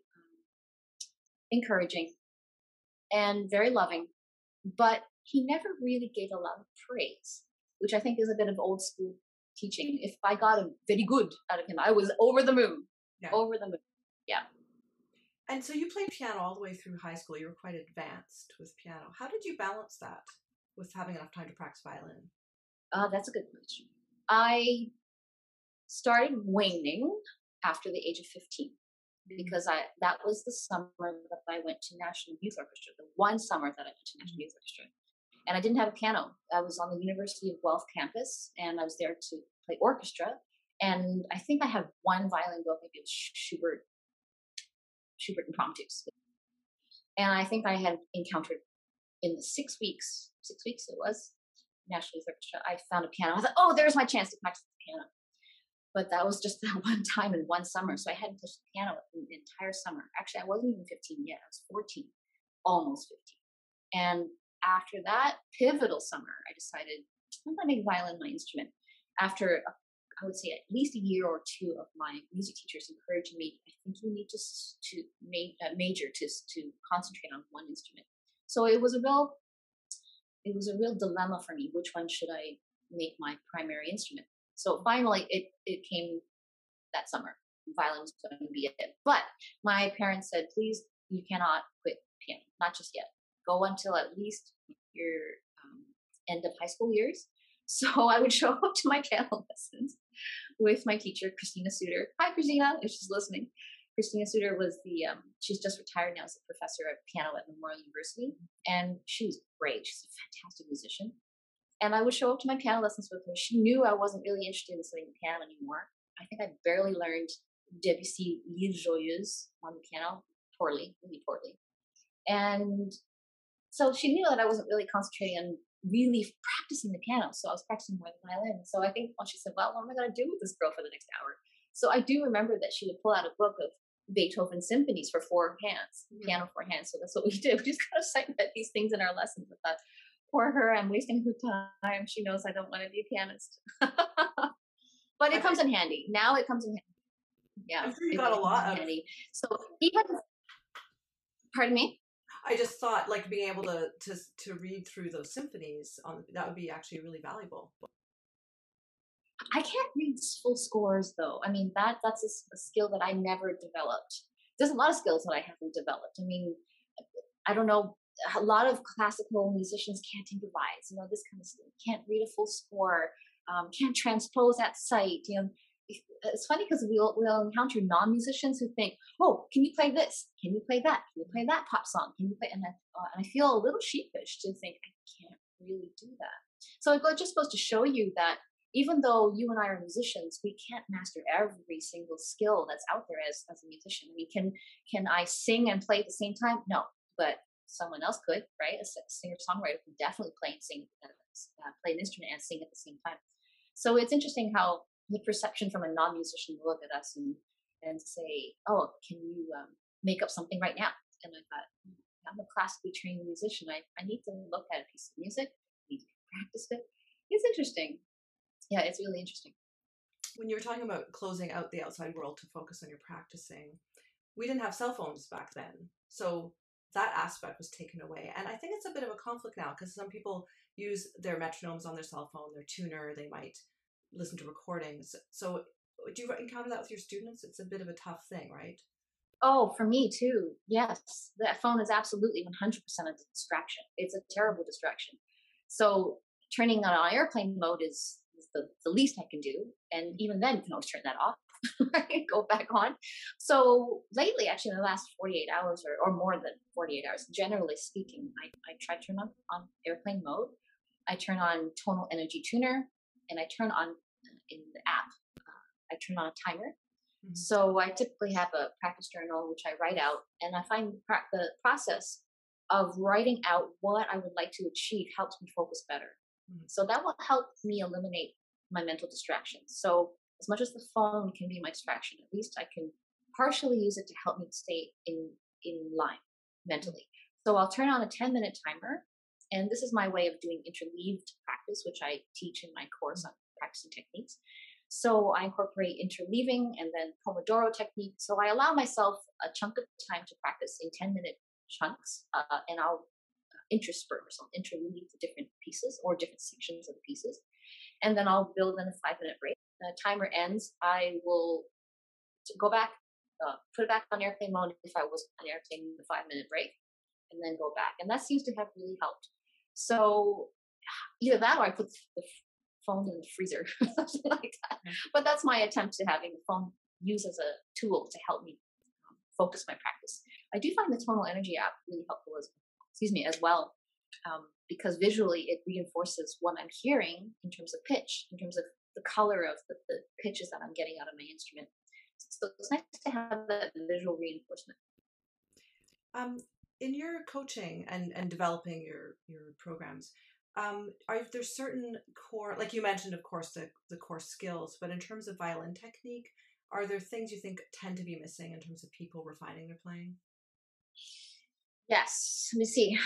encouraging and very loving, but he never really gave a lot of praise, which I think is a bit of old school teaching. If I got a very good out of him, I was over the moon. Yeah. Over the moon. Yeah. And so you played piano all the way through high school. You were quite advanced with piano. How did you balance that with having enough time to practice violin? That's a good question. I started waning after the age of 15 because that was the summer that I went to National Youth Orchestra, the one summer that I went to National Youth Orchestra. And I didn't have a piano. I was on the University of Guelph campus, and I was there to play orchestra. And I think I had one violin book, maybe it was Schubert Impromptus. And I think I had encountered in the 6 weeks it was, National Youth Orchestra, I found a piano. I thought, oh, there's my chance to practice the piano. But that was just that one time in one summer. So I hadn't touched the piano in the entire summer. Actually, I wasn't even 15 yet. I was 14, almost 15. And after that pivotal summer, I decided I'm going to make violin my instrument. After, I would say, at least a year or two of my music teachers encouraging me, I think you need to major to concentrate on one instrument. So it was a real dilemma for me. Which one should I make my primary instrument? So finally, it came that summer. Violin was going to be it. But my parents said, please, you cannot quit piano, not just yet. Go until at least your end of high school years. So I would show up to my piano lessons with my teacher, Christina Suter. Hi, Christina, if she's listening. Christina Suter was she's just retired now as a professor of piano at Memorial University. And she was great. She's a fantastic musician. And I would show up to my piano lessons with her. She knew I wasn't really interested in studying the piano anymore. I think I barely learned Debussy L'Île Joyeuse on the piano, really poorly. And so she knew that I wasn't really concentrating on really practicing the piano. So I was practicing more the violin. So I think when she said, well, what am I going to do with this girl for the next hour? So I do remember that she would pull out a book of Beethoven symphonies for 4 hands, piano 4 hands. So that's what we did. We just kind of cited these things in our lessons. I thought, poor her, I'm wasting her time. She knows I don't want to be a pianist. But it comes in handy. Now it comes in handy. Yeah. I'm sure you got a lot of handy. So even, pardon me? I just thought like being able to read through those symphonies that would be actually really valuable. I can't read full scores though. I mean, that's a skill that I never developed. There's a lot of skills that I haven't developed. I mean, I don't know. A lot of classical musicians can't improvise, this kind of stuff. Can't read a full score, can't transpose at sight. It's funny because we'll encounter non-musicians who think, oh, can you play this? Can you play that? Can you play that pop song? Can you play? And I feel a little sheepish to think I can't really do that. So it just goes to show you that even though you and I are musicians, we can't master every single skill that's out there as a musician. I mean, can I sing and play at the same time? No, but someone else could, right? A singer-songwriter can definitely play and sing, play an instrument and sing at the same time. So it's interesting how the perception from a non-musician will look at us and say, oh, can you make up something right now? And I thought, I'm a classically trained musician. I need to look at a piece of music, I need to practice it. It's interesting. Yeah, it's really interesting. When you were talking about closing out the outside world to focus on your practicing, we didn't have cell phones back then. So that aspect was taken away. And I think it's a bit of a conflict now because some people use their metronomes on their cell phone, their tuner, they might listen to recordings. So do you encounter that with your students? It's a bit of a tough thing, right? Oh, for me too. Yes. That phone is absolutely 100% a distraction. It's a terrible distraction. So turning on airplane mode is the least I can do. And even then, you can always turn that off. Right? Go back on. So lately, actually, in the last 48 hours or more than 48 hours, generally speaking, I try to turn on airplane mode. I turn on tonal energy tuner, and I turn on in the app. I turn on a timer. Mm-hmm. So I typically have a practice journal, which I write out, and I find the process of writing out what I would like to achieve helps me focus better. So that will help me eliminate my mental distractions. So as much as the phone can be my distraction, at least I can partially use it to help me stay in line mentally. So I'll turn on a 10-minute timer, and this is my way of doing interleaved practice, which I teach in my course on practicing techniques. So I incorporate interleaving and then Pomodoro technique. So I allow myself a chunk of time to practice in 10-minute chunks, and I'll intersperse, I'll interleave the different pieces or different sections of the pieces. And then I'll build in a 5-minute break. The timer ends. I will go back, put it back on airplane mode if I was on airplane, the 5-minute break, and then go back. And that seems to have really helped. So either that or I put the phone in the freezer, something like that. But that's my attempt to having the phone used as a tool to help me focus my practice. I do find the tonal energy app really helpful as well, because visually it reinforces what I'm hearing in terms of pitch, in terms of the color of the pitches that I'm getting out of my instrument. So it's nice to have that visual reinforcement. In your coaching and developing your programs, are there certain core, like you mentioned, of course, the core skills, but in terms of violin technique, are there things you think tend to be missing in terms of people refining their playing? Yes. Let me see.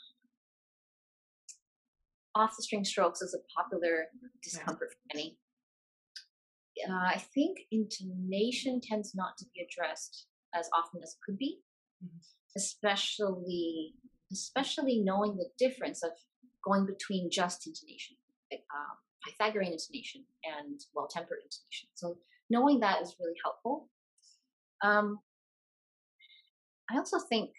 Off the string strokes is a popular discomfort for many. I think intonation tends not to be addressed as often as could be, especially knowing the difference of going between just intonation, Pythagorean intonation, and well-tempered intonation. So knowing that is really helpful. I also think,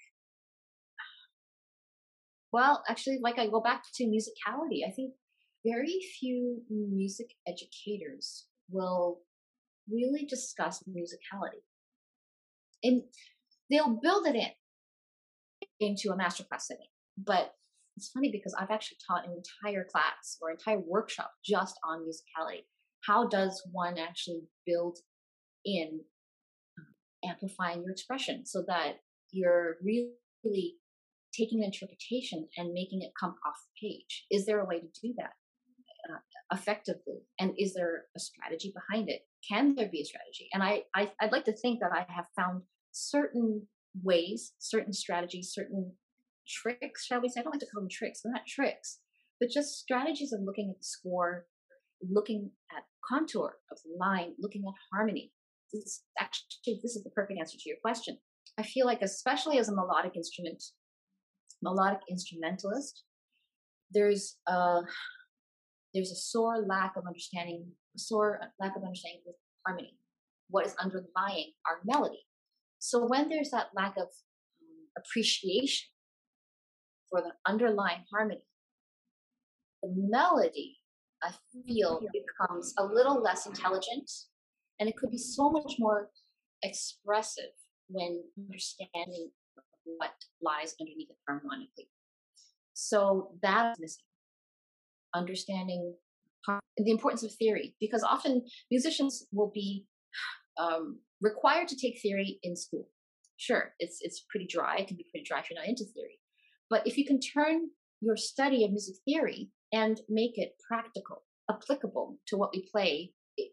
well, actually, like I go back to musicality. I think very few music educators will really discuss musicality. And they'll build it into a masterclass setting. But it's funny because I've actually taught an entire class or entire workshop just on musicality. How does one actually build in amplifying your expression so that you're really taking an interpretation and making it come off the page? Is there a way to do that effectively? And is there a strategy behind it? Can there be a strategy? And I'd like to think that I have found certain ways, certain strategies, certain tricks, shall we say? I don't like to call them tricks. They're not tricks, but just strategies of looking at the score, looking at contour of the line, looking at harmony. This is the perfect answer to your question. I feel like, especially as a melodic instrumentalist, there's a sore lack of understanding with harmony, what is underlying our melody. So when there's that lack of appreciation for the underlying harmony, the melody, I feel, becomes a little less intelligent, and it could be so much more expressive when understanding what lies underneath it harmonically. So that is missing. Understanding the importance of theory, because often musicians will be required to take theory in school. Sure, it's pretty dry. It can be pretty dry if you're not into theory. But if you can turn your study of music theory and make it practical, applicable to what we play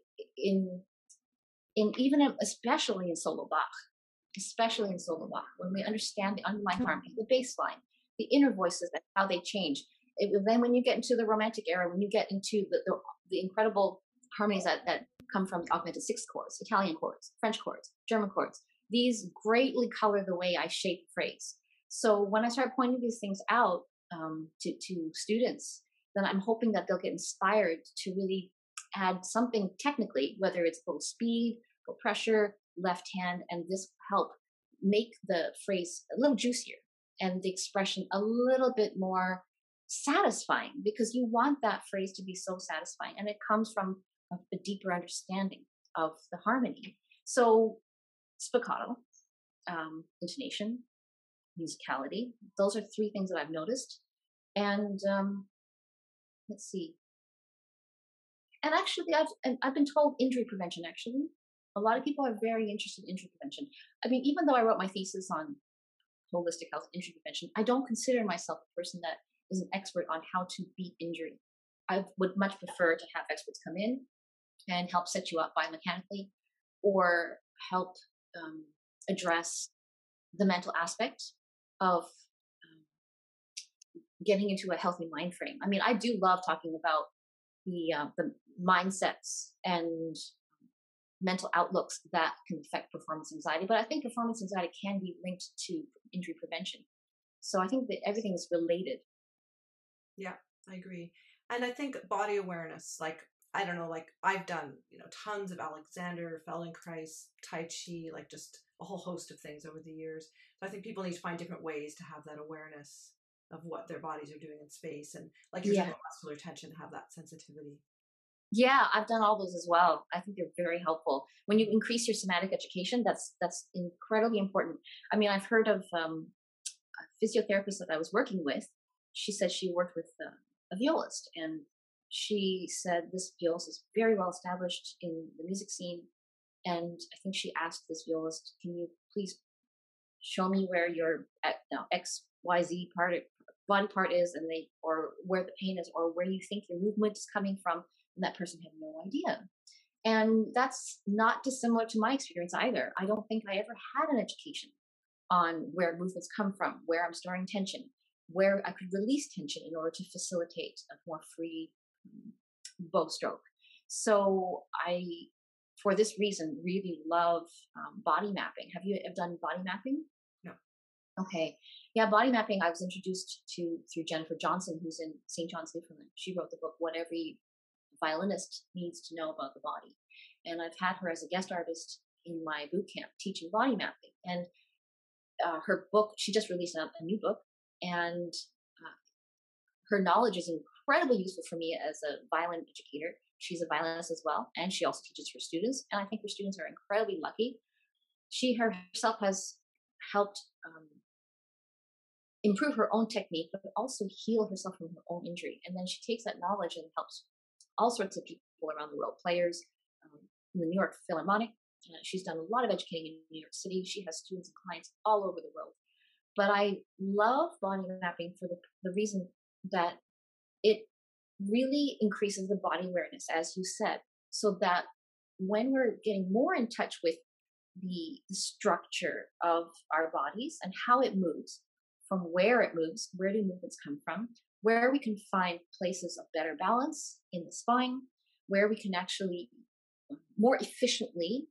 especially in solo Bach, when we understand the underlying harmony, the bass line, the inner voices and how they change. Then when you get into the Romantic era, when you get into the incredible harmonies that come from augmented sixth chords, Italian chords, French chords, German chords, these greatly color the way I shape phrase. So when I start pointing these things out to students, then I'm hoping that they'll get inspired to really add something technically, whether it's low speed, low pressure, left hand, and this help make the phrase a little juicier and the expression a little bit more satisfying, because you want that phrase to be so satisfying, and it comes from a deeper understanding of the harmony. So spiccato, intonation, musicality, those are three things that I've noticed. And let's see. And actually, I've been told injury prevention. Actually, a lot of people are very interested in injury prevention. I mean, even though I wrote my thesis on holistic health injury prevention, I don't consider myself a person that is an expert on how to beat injury. I would much prefer to have experts come in and help set you up biomechanically, or help address the mental aspect of getting into a healthy mind frame. I mean, I do love talking about the mindsets and mental outlooks that can affect performance anxiety, but I think performance anxiety can be linked to injury prevention. So I think that everything is related. Yeah, I agree. And I think body awareness, like, I don't know, like I've done, tons of Alexander, Feldenkrais, Tai Chi, like just a whole host of things over the years. So I think people need to find different ways to have that awareness of what their bodies are doing in space. And like you're talking about muscular tension, have that sensitivity. Yeah, I've done all those as well. I think they're very helpful. When you increase your somatic education, that's incredibly important. I mean, I've heard of a physiotherapist that I was working with. She said she worked with a violist, and she said this violist is very well established in the music scene. And I think she asked this violist, "Can you please show me where your XYZ body part is, and or where the pain is, or where you think your movement is coming from?" And that person had no idea. And that's not dissimilar to my experience either. I don't think I ever had an education on where movements come from, where I'm storing tension, where I could release tension in order to facilitate a more free bow stroke. So I, for this reason, really love body mapping. Have you ever done body mapping? No. Okay. Yeah, body mapping I was introduced to through Jennifer Johnson, who's in St. John's, Newfoundland. She wrote the book, What Every Violinist Needs to Know About the Body. And I've had her as a guest artist in my boot camp teaching body mapping. And her book, she just released a new book, and her knowledge is incredibly useful for me as a violin educator. She's a violinist as well, and she also teaches her students. And I think her students are incredibly lucky. She herself has helped improve her own technique, but also heal herself from her own injury. And then she takes that knowledge and helps all sorts of people around the world, players in the New York Philharmonic. She's done a lot of educating in New York City. She has students and clients all over the world. But I love body mapping for the reason that it really increases the body awareness, as you said, so that when we're getting more in touch with the structure of our bodies and how it moves, from where it moves, where do movements come from, where we can find places of better balance in the spine, where we can actually more efficiently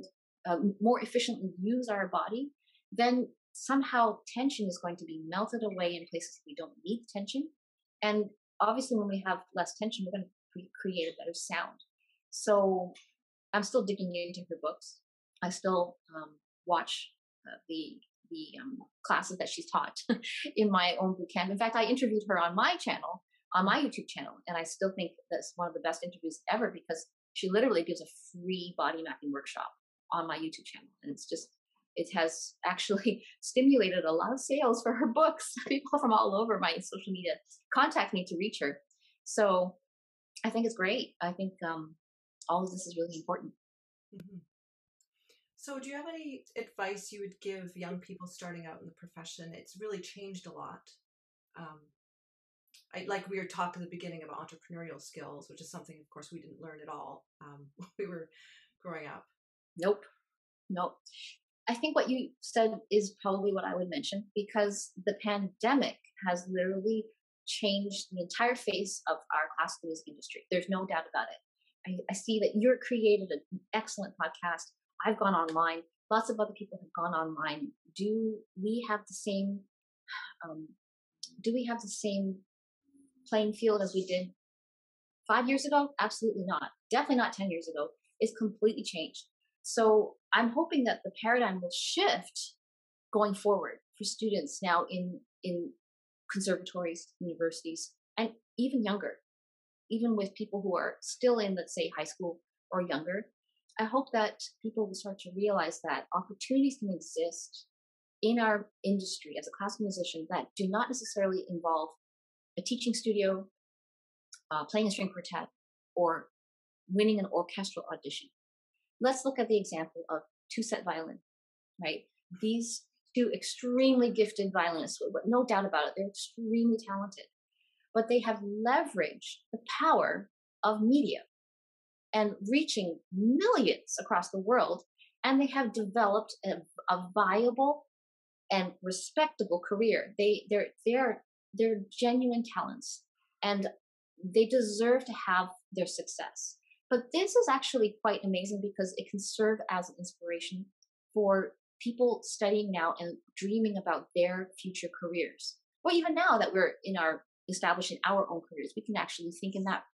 use our body, then somehow tension is going to be melted away in places we don't need tension. And obviously when we have less tension, we're going to create a better sound. So I'm still digging into her books. I still watch the classes that she's taught in my own boot camp. In fact, I interviewed her on my channel, on my YouTube channel, and I still think that's one of the best interviews ever, because she literally gives a free body mapping workshop on my YouTube channel. And it has actually stimulated a lot of sales for her books. People from all over my social media contact me to reach her. So I think it's great. I think all of this is really important. Mm-hmm. So do you have any advice you would give young people starting out in the profession? It's really changed a lot. Like we were talking at the beginning about entrepreneurial skills, which is something, of course, we didn't learn at all when we were growing up. Nope. I think what you said is probably what I would mention, because the pandemic has literally changed the entire face of our classical music industry. There's no doubt about it. I see that you're created an excellent podcast. I've gone online. Lots of other people have gone online. Do we have the same playing field as we did 5 years ago? Absolutely not. Definitely not 10 years ago. It's completely changed. So I'm hoping that the paradigm will shift going forward for students now in conservatories, universities, and even younger, even with people who are still in, let's say, high school or younger. I hope that people will start to realize that opportunities can exist in our industry as a classical musician that do not necessarily involve a teaching studio, playing a string quartet, or winning an orchestral audition. Let's look at the example of two-set violin, right? These two extremely gifted violinists, but no doubt about it, they're extremely talented. But they have leveraged the power of media and reaching millions across the world, and they have developed a viable and respectable career. They're genuine talents, and they deserve to have their success. But this is actually quite amazing because it can serve as an inspiration for people studying now and dreaming about their future careers. Or even now that we're establishing our own careers, we can actually think in that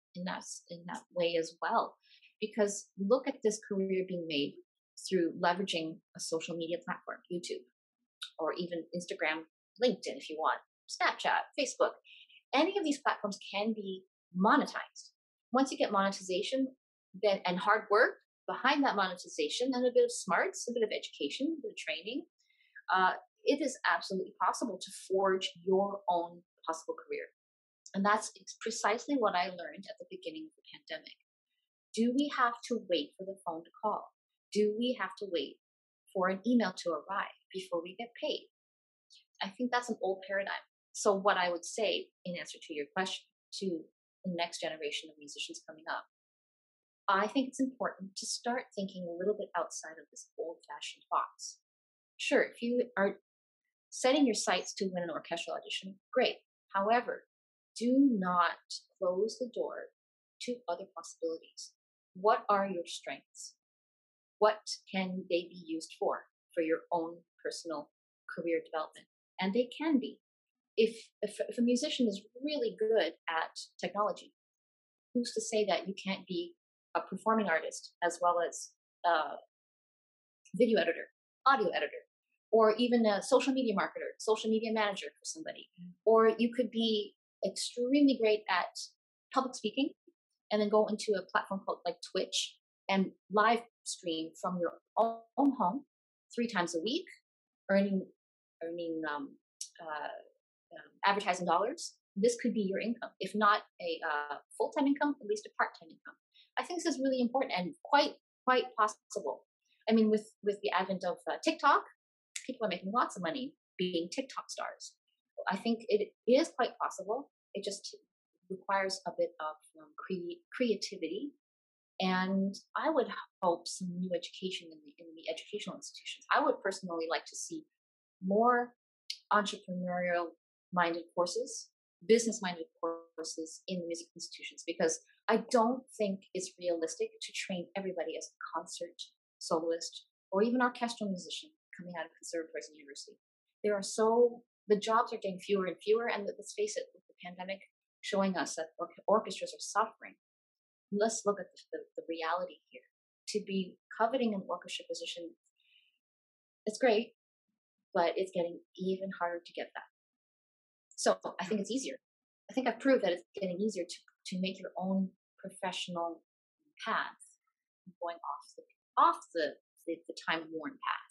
way as well. Because look at this career being made through leveraging a social media platform, YouTube, or even Instagram, LinkedIn if you want, Snapchat, Facebook. Any of these platforms can be monetized. Once you get monetization, then and hard work behind that monetization, and a bit of smarts, a bit of education, a bit of training, it is absolutely possible to forge your own possible career. And that's precisely what I learned at the beginning of the pandemic. Do we have to wait for the phone to call? Do we have to wait for an email to arrive before we get paid? I think that's an old paradigm. So what I would say in answer to your question to the next generation of musicians coming up, I think it's important to start thinking a little bit outside of this old-fashioned box. Sure, if you are setting your sights to win an orchestral audition, great. However, do not close the door to other possibilities. What are your strengths? What can they be used for your own personal career development? And they can be. If a musician is really good at technology, who's to say that you can't be a performing artist as well as a video editor, audio editor, or even a social media marketer, social media manager for somebody? Or you could be extremely great at public speaking and then go into a platform called like Twitch and live stream from your own home 3 times a week, earning advertising dollars. This could be your income, if not a full-time income, at least a part-time income. I think this is really important and quite possible. I mean, with the advent of TikTok, people are making lots of money being TikTok stars. I think it is quite possible. It just requires a bit of creativity, and I would hope some new education in the educational institutions. I would personally like to see more entrepreneurial-minded courses, business-minded courses in the music institutions, because I don't think it's realistic to train everybody as a concert soloist or even orchestral musician coming out of conservatories and university. The jobs are getting fewer and fewer, and let's face it, with the pandemic showing us that orchestras are suffering, let's look at the reality here. To be coveting an orchestra position, it's great, but it's getting even harder to get that. So I think it's easier. I think I've proved that it's getting easier to make your own professional path, going off the time-worn path,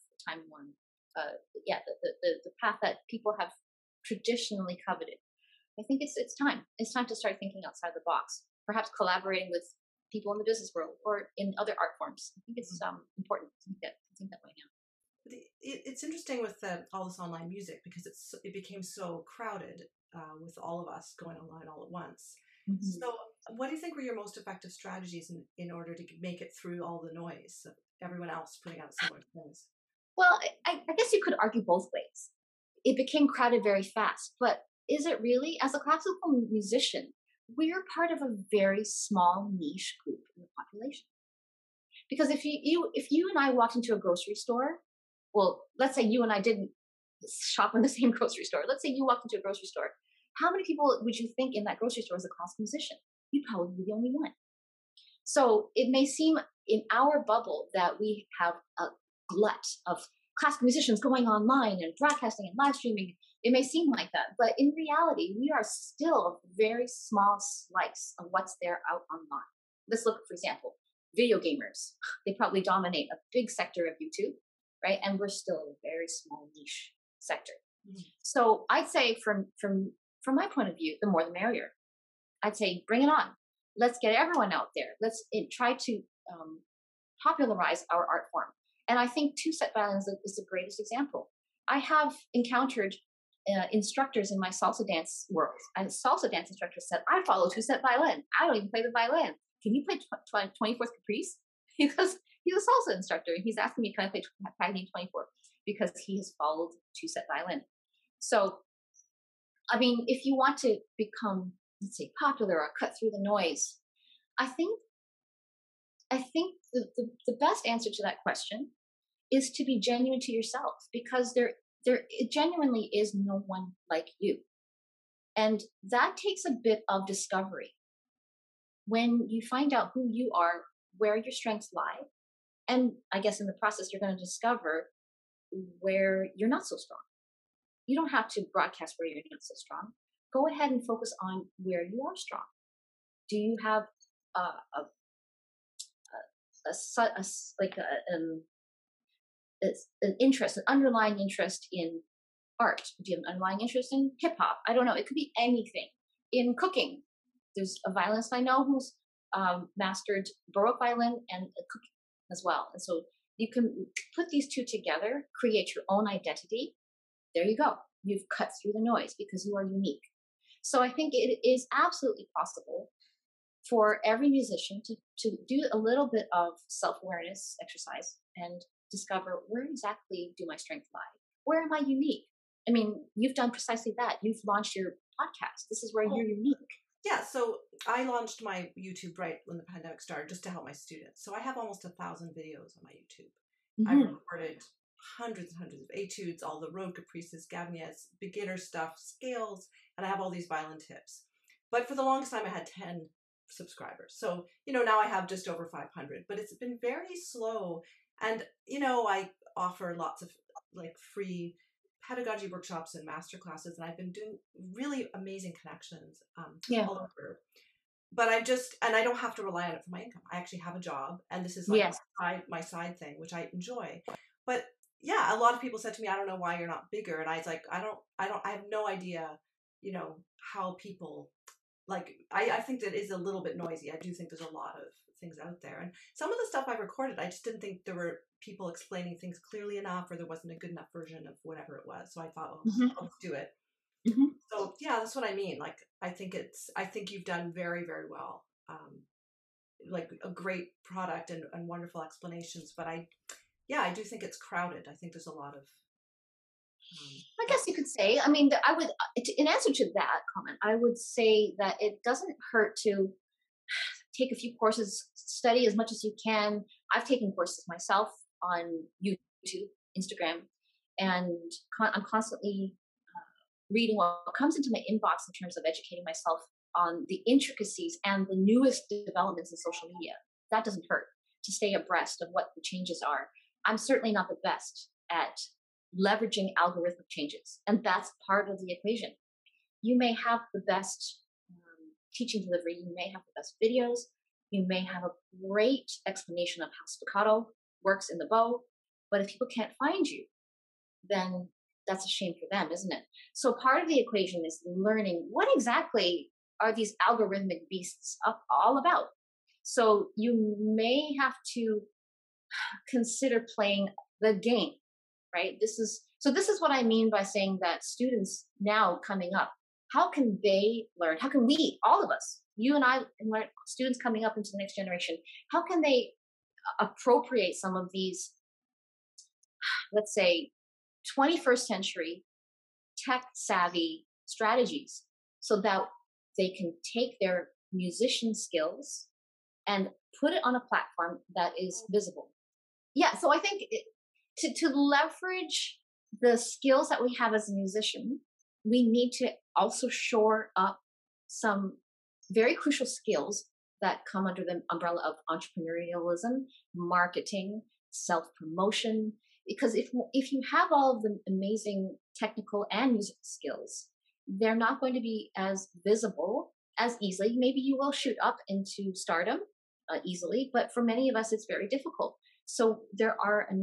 the path that people have traditionally coveted. I think it's time. It's time to start thinking outside the box, perhaps collaborating with people in the business world or in other art forms. I think it's important to think that way now. It's interesting with all this online music because it became so crowded with all of us going online all at once. Mm-hmm. So what do you think were your most effective strategies in order to make it through all the noise of everyone else putting out similar things? Well, I guess you could argue both ways. It became crowded very fast, but is it really? As a classical musician, we're part of a very small niche group in the population. Because if you and I walked into a grocery store, well, let's say you and I didn't shop in the same grocery store. Let's say you walked into a grocery store. How many people would you think in that grocery store is a classical musician? You'd probably be the only one. So it may seem in our bubble that we have a glut of classical musicians going online and broadcasting and live streaming. It may seem like that, but in reality, we are still a very small slice of what's there out online. Let's look, for example, video gamers. They probably dominate a big sector of YouTube, right? And we're still a very small niche sector. Mm-hmm. So I'd say from my point of view, the more the merrier. I'd say bring it on. Let's get everyone out there. Let's try to popularize our art form. And I think two-set violins is the greatest example. I have encountered instructors in my salsa dance world. A salsa dance instructor said, I follow two-set violin. I don't even play the violin. Can you play 24th Caprice? Because he's a salsa instructor. And he's asking me, can I play Paganini 24? Because he has followed two-set violin. So, I mean, if you want to become, let's say, popular or cut through the noise, I think the best answer to that question is to be genuine to yourself, because there it genuinely is no one like you. And that takes a bit of discovery. When you find out who you are, where your strengths lie, and I guess in the process, you're going to discover where you're not so strong. You don't have to broadcast where you're not so strong. Go ahead and focus on where you are strong. Do you have an interest, an underlying interest in art? Do you have an underlying interest in hip hop? I don't know. It could be anything. In cooking, there's a violinist I know who's mastered Baroque violin and cooking as well. And so you can put these two together, create your own identity. There you go. You've cut through the noise because you are unique. So I think it is absolutely possible for every musician to do a little bit of self-awareness exercise and discover, where exactly do my strengths lie? Where am I unique? I mean, you've done precisely that. You've launched your podcast. This is where you're unique. Yeah, so I launched my YouTube right when the pandemic started, just to help my students. So I have almost 1,000 videos on my YouTube. I've recorded hundreds and hundreds of etudes, all the Road Caprices, Gavinias, beginner stuff, scales, and I have all these violin tips. But for the longest time, I had 10 subscribers. So, now I have just over 500, but it's been very slow. And, I offer lots of free pedagogy workshops and master classes, and I've been doing really amazing connections all over. But I don't have to rely on it for my income. I actually have a job, and this is my side thing, which I enjoy. But yeah, a lot of people said to me, I don't know why you're not bigger. And I was like, I have no idea, how people I think that is a little bit noisy. I do think there's a lot of things out there. And some of the stuff I recorded, I just didn't think there were people explaining things clearly enough, or there wasn't a good enough version of whatever it was. So I thought, let's do it. So yeah, that's what I mean. I think you've done very, very well. A great product and wonderful explanations. But I do think it's crowded. I think there's a lot of I guess you could say, I mean, I would, in answer to that comment, I would say that it doesn't hurt to take a few courses, study as much as you can. I've taken courses myself on YouTube, Instagram, and I'm constantly reading what comes into my inbox in terms of educating myself on the intricacies and the newest developments in social media. That doesn't hurt to stay abreast of what the changes are. I'm certainly not the best at leveraging algorithmic changes, and that's part of the equation. You may have the best teaching delivery, you may have the best videos, you may have a great explanation of how staccato works in the bow, but if people can't find you, then that's a shame for them, isn't it? So part of the equation is learning what exactly are these algorithmic beasts all about. So you may have to consider playing the game, right? This is what I mean by saying that students now coming up, how can they learn? How can we, all of us, you and I, and my students coming up into the next generation, how can they appropriate some of these, let's say, 21st century tech savvy strategies so that they can take their musician skills and put it on a platform that is visible? Yeah, so I think to leverage the skills that we have as a musician, we need to also shore up some very crucial skills that come under the umbrella of entrepreneurialism, marketing, self-promotion. Because if you have all of the amazing technical and musical skills, they're not going to be as visible as easily. Maybe you will shoot up into stardom easily, but for many of us, it's very difficult. So there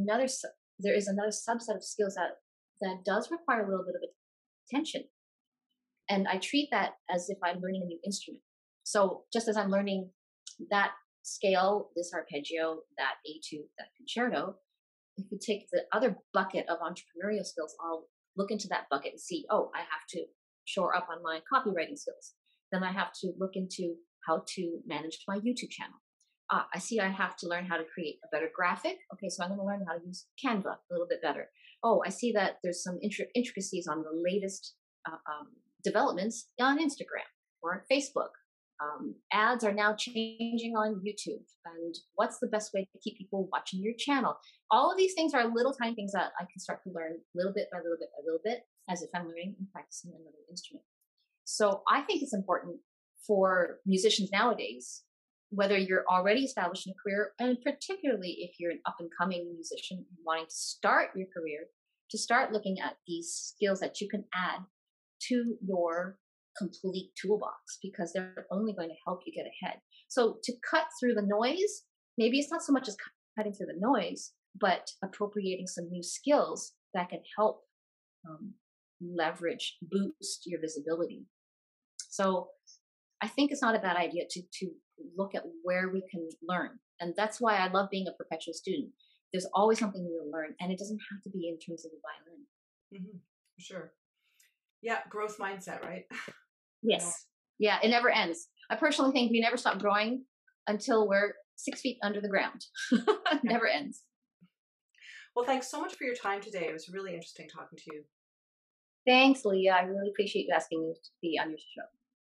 is another subset of skills that does require a little bit of attention. And I treat that as if I'm learning a new instrument. So just as I'm learning that scale, this arpeggio, that etude, that concerto, if we take the other bucket of entrepreneurial skills, I'll look into that bucket and see, oh, I have to shore up on my copywriting skills. Then I have to look into how to manage my YouTube channel. I see I have to learn how to create a better graphic. Okay, so I'm going to learn how to use Canva a little bit better. Oh, I see that there's some intricacies on the latest developments on Instagram or on Facebook. Ads are now changing on YouTube. And what's the best way to keep people watching your channel? All of these things are little tiny things that I can start to learn little bit by little bit by little bit, as if I'm learning and practicing another instrument. So I think it's important for musicians nowadays, whether you're already established in a career, and particularly if you're an up-and-coming musician wanting to start your career, to start looking at these skills that you can add to your complete toolbox, because they're only going to help you get ahead. So to cut through the noise, maybe it's not so much as cutting through the noise, but appropriating some new skills that can help leverage, boost your visibility. So I think it's not a bad idea to look at where we can learn. And that's why I love being a perpetual student. There's always something new to learn, and it doesn't have to be in terms of the violin. Mm-hmm. Sure. Yeah, growth mindset, right? Yes. Yeah, it never ends. I personally think we never stop growing until we're 6 feet under the ground. It never ends. Well, thanks so much for your time today. It was really interesting talking to you. Thanks, Leah. I really appreciate you asking me to be on your show.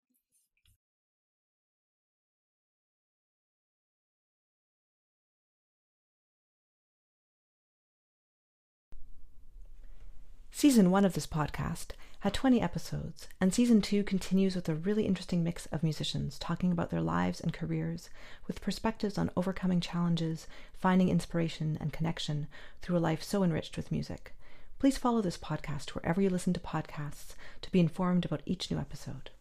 Season 1 of this podcast had 20 episodes, and Season 2 continues with a really interesting mix of musicians talking about their lives and careers, with perspectives on overcoming challenges, finding inspiration and connection through a life so enriched with music. Please follow this podcast wherever you listen to podcasts to be informed about each new episode.